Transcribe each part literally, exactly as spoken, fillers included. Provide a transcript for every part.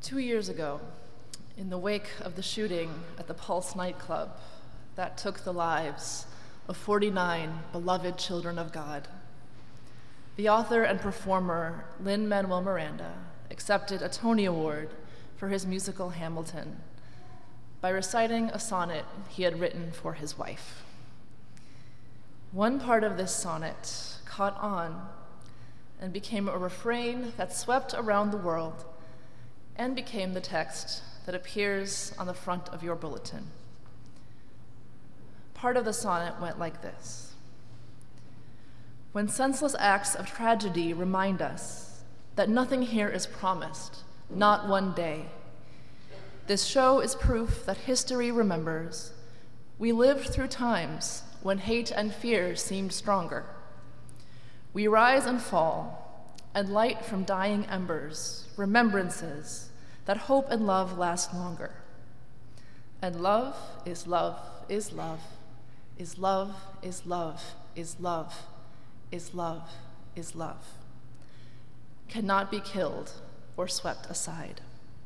Two years ago, in the wake of the shooting at the Pulse nightclub that took the lives of forty-nine beloved children of God, the author and performer Lin-Manuel Miranda accepted a Tony Award for his musical Hamilton by reciting a sonnet he had written for his wife. One part of this sonnet caught on and became a refrain that swept around the world and became the text that appears on the front of your bulletin. Part of the sonnet went like this: when senseless acts of tragedy remind us that nothing here is promised, not one day, this show is proof that history remembers we lived through times when hate and fear seemed stronger. We rise and fall, and light from dying embers, remembrances that hope and love last longer. And love is love is love, is love is love is love, is love is love, cannot be killed or swept aside.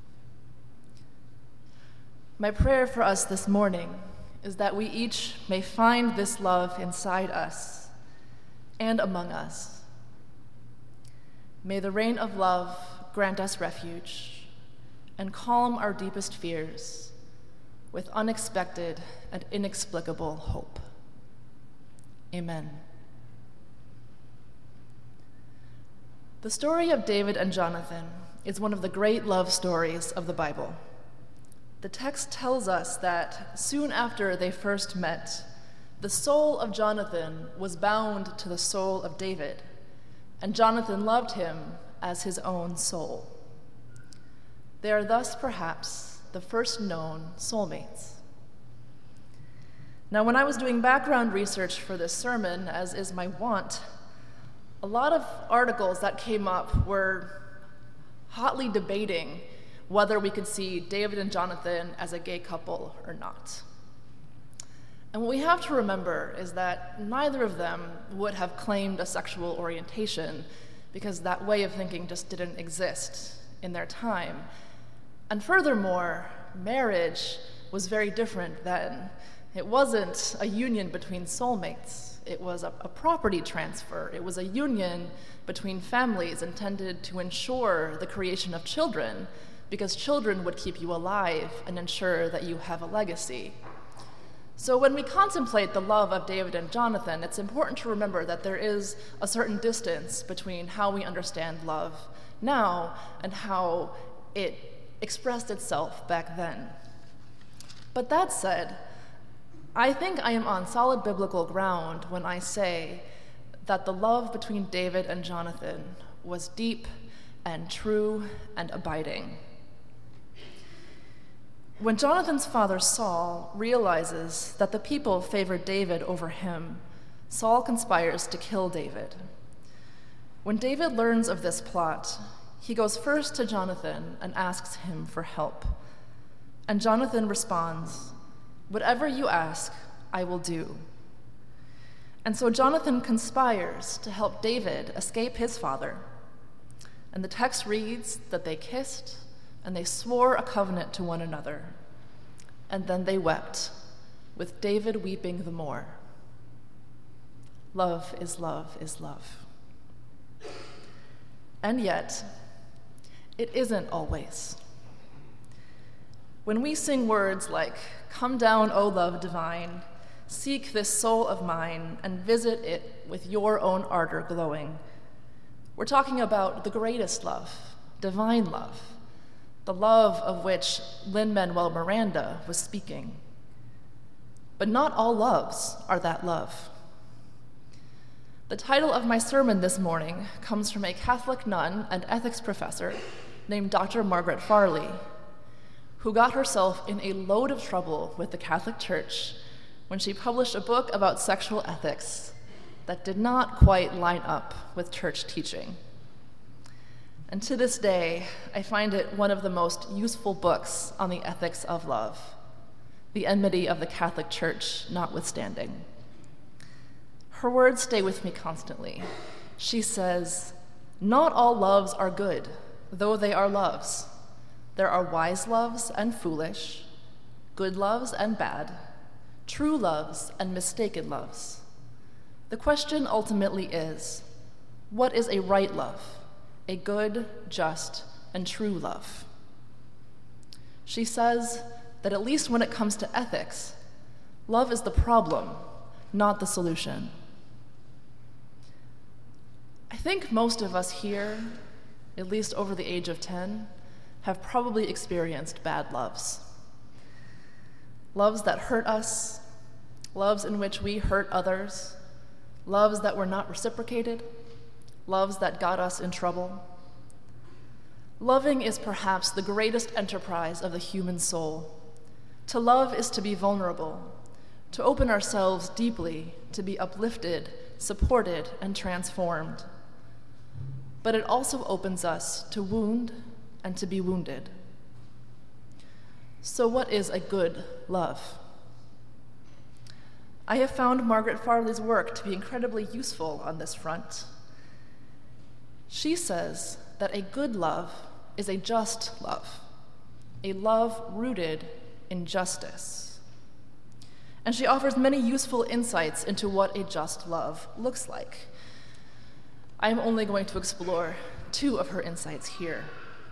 My prayer for us this morning is that we each may find this love inside us and among us. May the rain of love grant us refuge and calm our deepest fears with unexpected and inexplicable hope. Amen. The story of David and Jonathan is one of the great love stories of the Bible. The text tells us that soon after they first met, the soul of Jonathan was bound to the soul of David, and Jonathan loved him as his own soul. They are thus perhaps the first known soulmates. Now, when I was doing background research for this sermon, as is my wont, a lot of articles that came up were hotly debating whether we could see David and Jonathan as a gay couple or not. And what we have to remember is that neither of them would have claimed a sexual orientation because that way of thinking just didn't exist in their time. And furthermore, marriage was very different then. It wasn't a union between soulmates. It was a, a property transfer. It was a union between families intended to ensure the creation of children, because children would keep you alive and ensure that you have a legacy. So when we contemplate the love of David and Jonathan, it's important to remember that there is a certain distance between how we understand love now and how it expressed itself back then. But that said, I think I am on solid biblical ground when I say that the love between David and Jonathan was deep and true and abiding. When Jonathan's father Saul realizes that the people favored David over him, Saul conspires to kill David. When David learns of this plot, he goes first to Jonathan and asks him for help. And Jonathan responds, "Whatever you ask, I will do." And so Jonathan conspires to help David escape his father. And the text reads that they kissed and they swore a covenant to one another. And then they wept, with David weeping the more. Love is love is love. And yet, it isn't always. When we sing words like, "Come down, O love divine, seek this soul of mine and visit it with your own ardor glowing," we're talking about the greatest love, divine love, the love of which Lin-Manuel Miranda was speaking. But not all loves are that love. The title of my sermon this morning comes from a Catholic nun and ethics professor named Doctor Margaret Farley, who got herself in a load of trouble with the Catholic Church when she published a book about sexual ethics that did not quite line up with church teaching. And to this day, I find it one of the most useful books on the ethics of love, the enmity of the Catholic Church notwithstanding. Her words stay with me constantly. She says, "Not all loves are good, though they are loves. there are wise loves and foolish, good loves and bad, true loves and mistaken loves. The question ultimately is, what is a right love, a good, just, and true love? She says that at least when it comes to ethics, love is the problem, not the solution. I think most of us here, at least over the age of ten, have probably experienced bad loves. Loves that hurt us, loves in which we hurt others, loves that were not reciprocated, loves that got us in trouble. Loving is perhaps the greatest enterprise of the human soul. To love is to be vulnerable, to open ourselves deeply, to be uplifted, supported, and transformed. But it also opens us to wound and to be wounded. So what is a good love? I have found Margaret Farley's work to be incredibly useful on this front. She says that a good love is a just love, a love rooted in justice. And she offers many useful insights into what a just love looks like. I am only going to explore two of her insights here.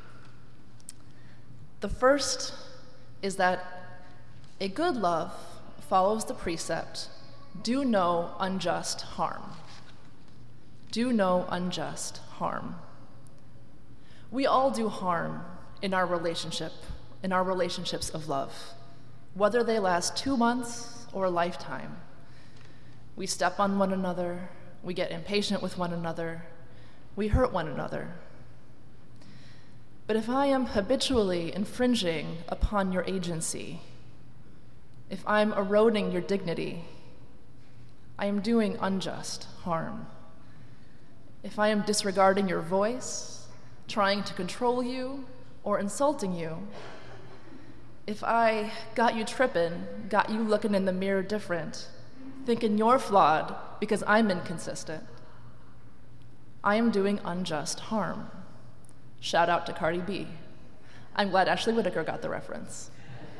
The first is that a good love follows the precept, do no unjust harm. Do no unjust harm. We all do harm in our relationship, in our relationships of love, whether they last two months or a lifetime. We step on one another, we get impatient with one another, we hurt one another. But if I am habitually infringing upon your agency, if I'm eroding your dignity, I am doing unjust harm. If I am disregarding your voice, trying to control you, or insulting you, if I got you tripping, got you looking in the mirror different, thinking you're flawed because I'm inconsistent, I am doing unjust harm. Shout out to Cardi B. I'm glad Ashley Whitaker got the reference.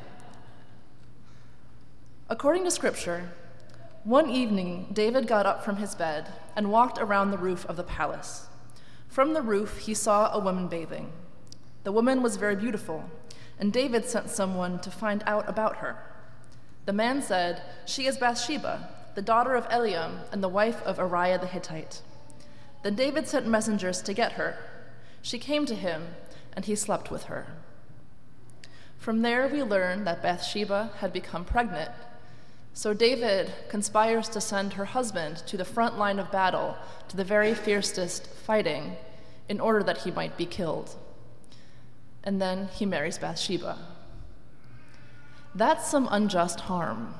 According to scripture, one evening David got up from his bed and walked around the roof of the palace. From the roof, he saw a woman bathing. The woman was very beautiful, and David sent someone to find out about her. The man said, "She is Bathsheba, the daughter of Eliam and the wife of Uriah the Hittite." Then David sent messengers to get her. She came to him, and he slept with her. From there, we learn that Bathsheba had become pregnant. So David conspires to send her husband to the front line of battle, to the very fiercest fighting, in order that he might be killed. And then he marries Bathsheba. That's some unjust harm.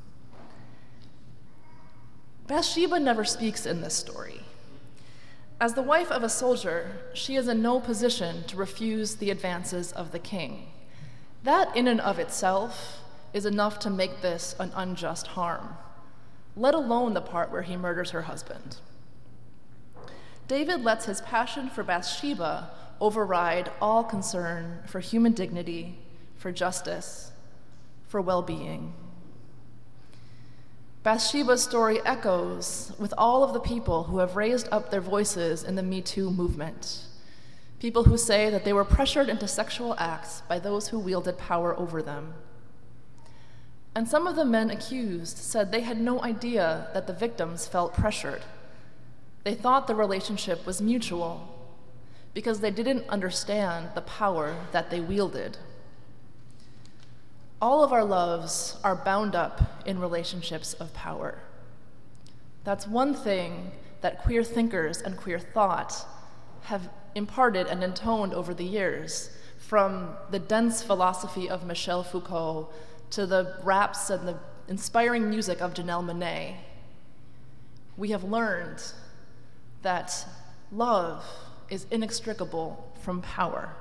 Bathsheba never speaks in this story. As the wife of a soldier, she is in no position to refuse the advances of the king. That in and of itself is enough to make this an unjust harm, let alone the part where he murders her husband. David lets his passion for Bathsheba override all concern for human dignity, for justice, for well-being. Bathsheba's story echoes with all of the people who have raised up their voices in the Me Too movement, people who say that they were pressured into sexual acts by those who wielded power over them. And some of the men accused said they had no idea that the victims felt pressured. They thought the relationship was mutual because they didn't understand the power that they wielded. All of our loves are bound up in relationships of power. That's one thing that queer thinkers and queer thought have imparted and intoned over the years, from the dense philosophy of Michel Foucault to the raps and the inspiring music of Janelle Monáe. We have learned that love is inextricable from power.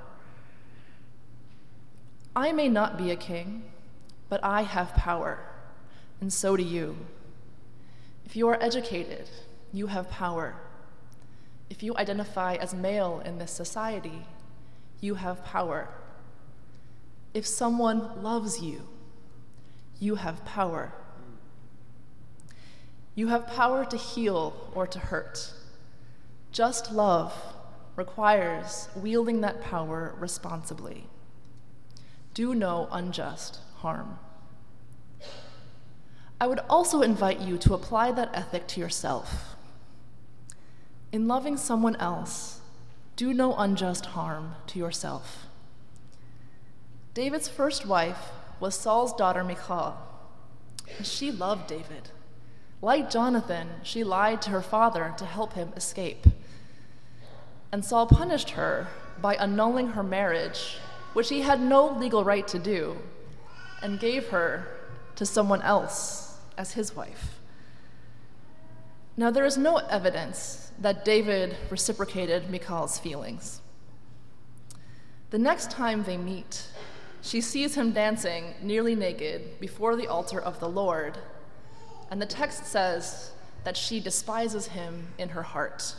I may not be a king, but I have power, and so do you. If you are educated, you have power. If you identify as male in this society, you have power. If someone loves you, you have power. You have power to heal or to hurt. Just love requires wielding that power responsibly. Do no unjust harm. I would also invite you to apply that ethic to yourself. In loving someone else, do no unjust harm to yourself. David's first wife was Saul's daughter Michal, and she loved David. Like Jonathan, she lied to her father to help him escape. And Saul punished her by annulling her marriage, which he had no legal right to do, and gave her to someone else as his wife. Now, there is no evidence that David reciprocated Michal's feelings. The next time they meet, she sees him dancing nearly naked before the altar of the Lord, and the text says that she despises him in her heart.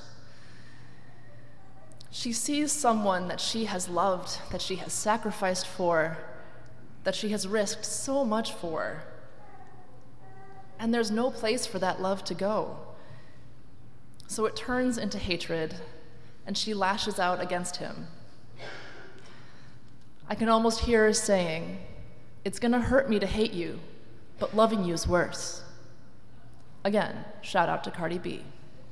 She sees someone that she has loved, that she has sacrificed for, that she has risked so much for, and there's no place for that love to go. So it turns into hatred, and she lashes out against him. I can almost hear her saying, "It's gonna hurt me to hate you, but loving you is worse." Again, shout out to Cardi B.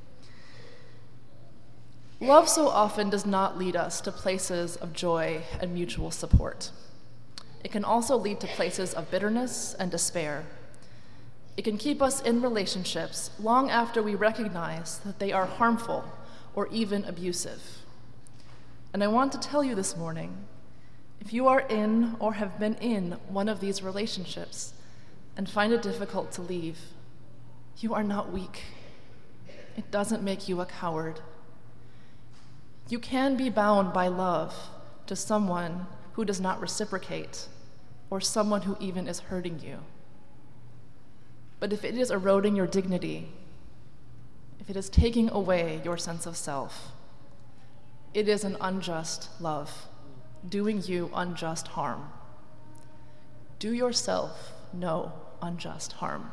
Love so often does not lead us to places of joy and mutual support. It can also lead to places of bitterness and despair. It can keep us in relationships long after we recognize that they are harmful or even abusive. And I want to tell you this morning, if you are in or have been in one of these relationships and find it difficult to leave, you are not weak. It doesn't make you a coward. You can be bound by love to someone who does not reciprocate or someone who even is hurting you. But if it is eroding your dignity, if it is taking away your sense of self, it is an unjust love, doing you unjust harm. Do yourself no unjust harm.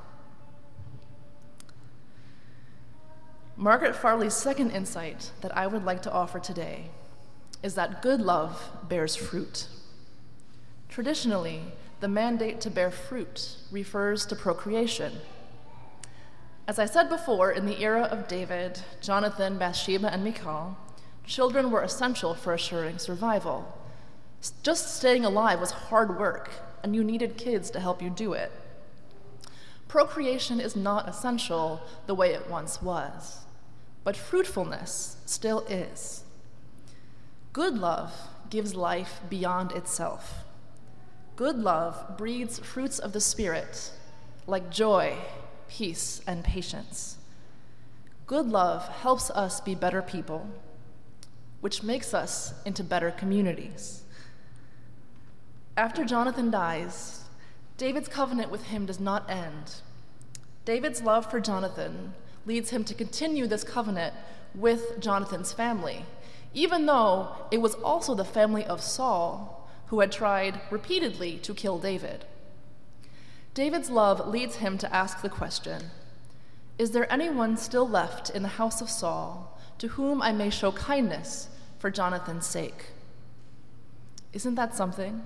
Margaret Farley's second insight that I would like to offer today is that good love bears fruit. Traditionally, the mandate to bear fruit refers to procreation. As I said before, in the era of David, Jonathan, Bathsheba, and Michal, children were essential for assuring survival. Just staying alive was hard work, and you needed kids to help you do it. Procreation is not essential the way it once was, but fruitfulness still is. Good love gives life beyond itself. Good love breeds fruits of the Spirit, like joy, peace, and patience. Good love helps us be better people, which makes us into better communities. After Jonathan dies, David's covenant with him does not end. David's love for Jonathan leads him to continue this covenant with Jonathan's family, even though it was also the family of Saul who had tried repeatedly to kill David. David's love leads him to ask the question, is there anyone still left in the house of Saul to whom I may show kindness for Jonathan's sake? Isn't that something?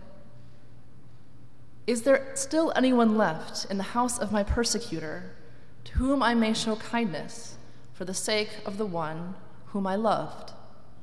Is there still anyone left in the house of my persecutor to whom I may show kindness for the sake of the one whom I loved?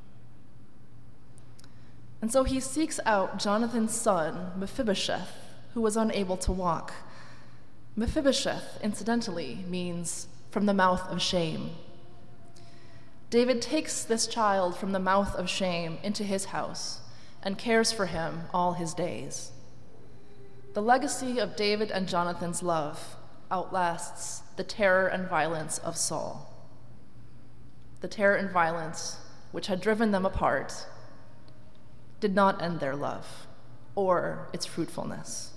And so he seeks out Jonathan's son, Mephibosheth, who was unable to walk. Mephibosheth, incidentally, means from the mouth of shame. David takes this child from the mouth of shame into his house and cares for him all his days. The legacy of David and Jonathan's love outlasts the terror and violence of Saul. The terror and violence which had driven them apart did not end their love or its fruitfulness.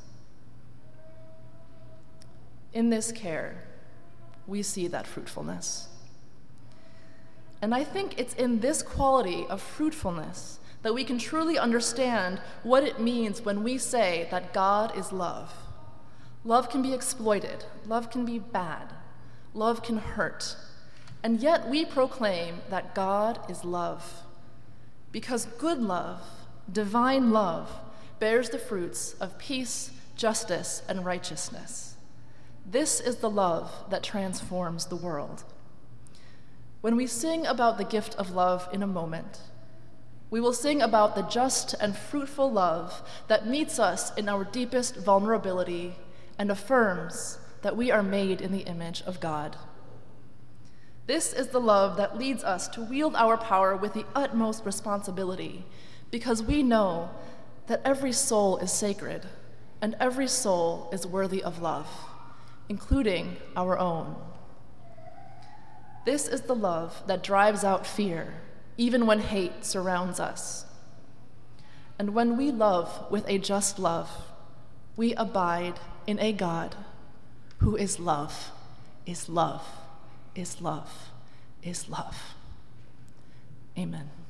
In this care, we see that fruitfulness. And I think it's in this quality of fruitfulness that we can truly understand what it means when we say that God is love. Love can be exploited, love can be bad, love can hurt, and yet we proclaim that God is love, because good love, divine love, bears the fruits of peace, justice, and righteousness. This is the love that transforms the world. When we sing about the gift of love in a moment, we will sing about the just and fruitful love that meets us in our deepest vulnerability and affirms that we are made in the image of God. This is the love that leads us to wield our power with the utmost responsibility, because we know that every soul is sacred and every soul is worthy of love, including our own. This is the love that drives out fear, even when hate surrounds us. And when we love with a just love, we abide in a God who is love, is love, is love, is love. Amen.